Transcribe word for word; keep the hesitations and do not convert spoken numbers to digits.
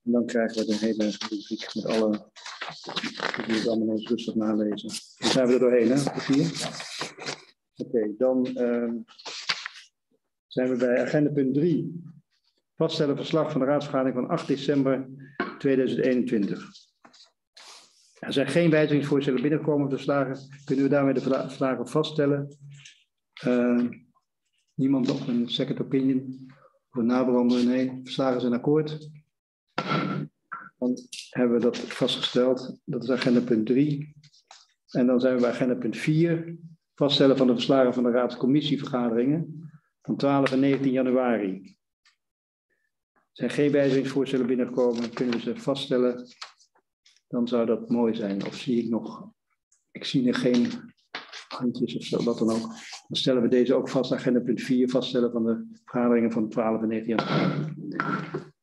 En dan krijgen we de hele rubriek met alle... Ik moet het allemaal eens rustig nalezen. Dan zijn we er doorheen, hè? Papier? Oké, okay, dan uh, zijn we bij agenda punt drie. Vaststellen verslag van de raadsvergadering van acht december tweeduizend eenentwintig. Er zijn geen wijzigingsvoorstellen binnengekomen verslagen. Kunnen we daarmee de verslagen vaststellen? Uh, niemand nog een second opinion? Of een nabehandelen? Nee, verslagen zijn akkoord. Dan hebben we dat vastgesteld. Dat is agenda punt drie. En dan zijn we bij agenda punt vier. Vaststellen van de verslagen van de raadscommissievergaderingen van twaalf en negentien januari. Er zijn geen wijzigingsvoorstellen binnengekomen. Kunnen we ze vaststellen? Dan zou dat mooi zijn. Of zie ik nog... Ik zie er geen handjes of zo, wat dan ook. Dan stellen we deze ook vast. Agenda punt vier. Vaststellen van de vergaderingen van twaalf en negentien januari.